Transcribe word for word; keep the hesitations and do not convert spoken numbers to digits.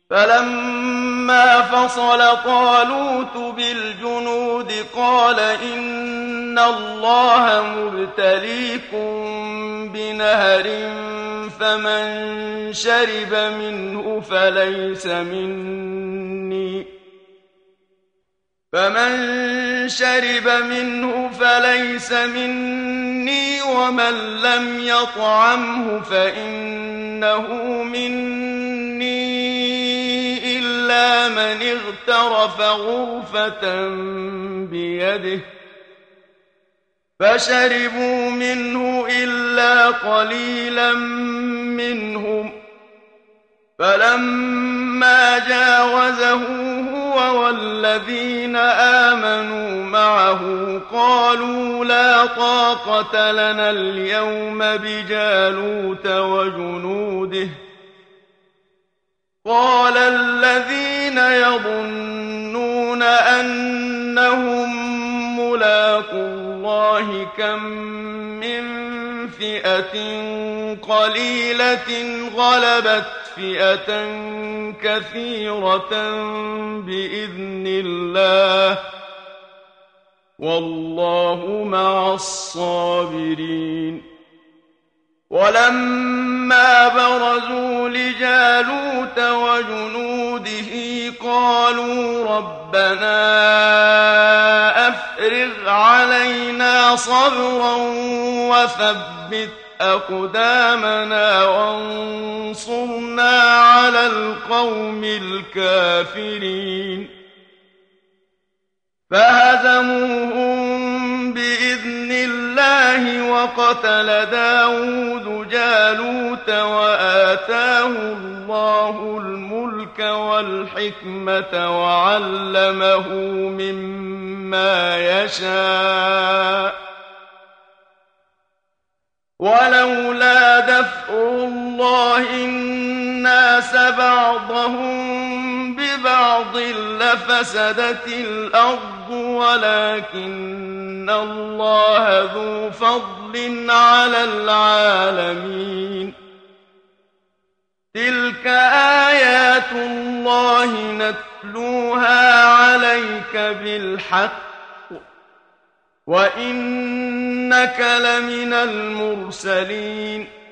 فلما فصل طالوت بالجنود قال إن الله مبتليكم بنهر فمن شرب منه فليس مني فمن شرب منه فليس مني ومن لم يطعمه فإنه مني إلا من اغترف غرفة بيده فشربوا منه إلا قليلا منهم فلما جاوزه هو والذين آمنوا معه قالوا لا طاقة لنا اليوم بجالوت وجنوده قال الذين يظنون أنهم ملاقو الله كم من فئة قليلة غلبت فئة كثيرة بإذن الله والله مع الصابرين. ولما برزوا لجالوت وجنوده قالوا ربنا أفرغ علينا صبرا وثبت أقدامنا وانصرنا على القوم الكافرين فهزموهم بإذن الله وقتل داود جالوت وآتاه الله الملك والحكمة وعلمه مما يشاء ولولا دفع الله الناس بعضهم ببعض لفسدت الأرض ولكن الله ذو فضل على العالمين. تلك آيات الله نتلوها عليك بالحق وإنك لمن المرسلين.